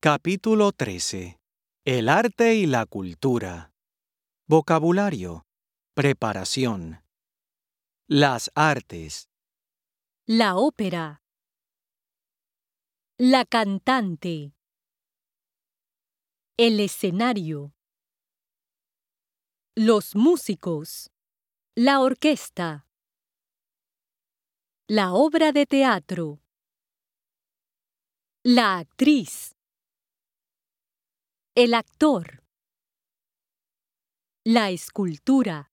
Capítulo 13. El arte y la cultura. Vocabulario. Preparación. Las artes. La ópera. La cantante. El escenario. Los músicos. La orquesta. La obra de teatro. La actriz. El actor. La escultura.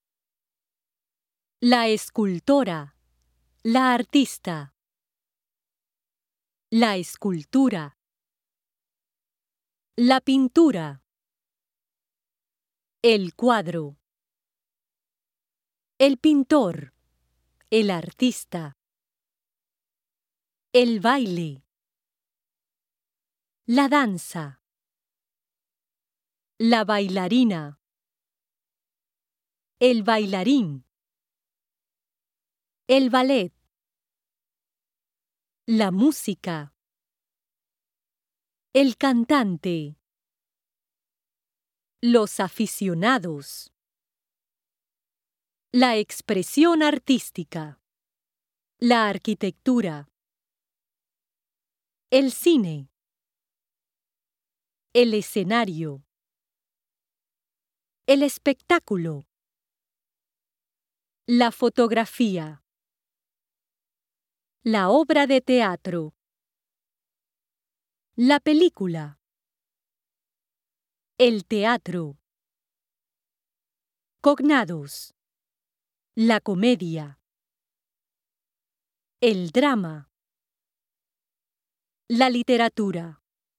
La escultora. La artista. La escultura. La pintura. El cuadro. El pintor. El artista. El baile. La danza. La bailarina. El bailarín. El ballet. La música. El cantante. Los aficionados. La expresión artística. La arquitectura. El cine. El escenario. El espectáculo. La fotografía. La obra de teatro. La película. El teatro. Cognados. La comedia. El drama. La literatura.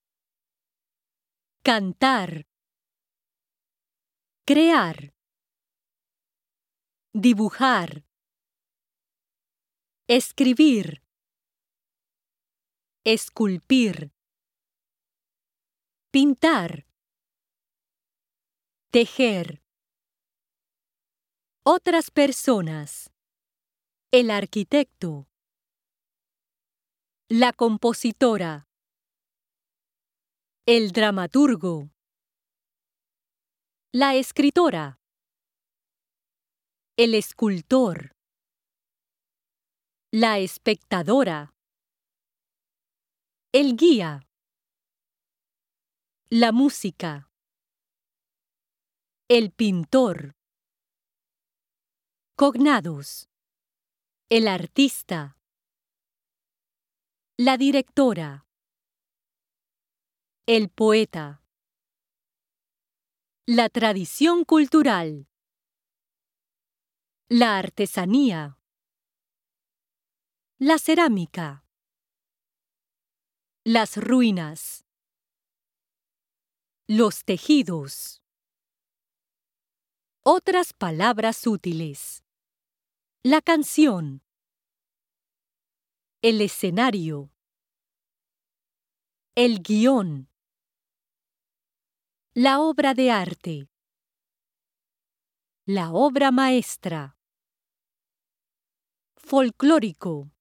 Cantar. Crear. Dibujar. Escribir. Esculpir. Pintar. Tejer. Otras personas. El arquitecto. La compositora. El dramaturgo. La escritora. El escultor. La espectadora. El guía. La música. El pintor. Cognados. El artista. La directora. El poeta. La tradición cultural. La artesanía. La cerámica. Las ruinas. Los tejidos. Otras palabras útiles. La canción. El escenario. El guión. La obra de arte. La obra maestra. Folclórico.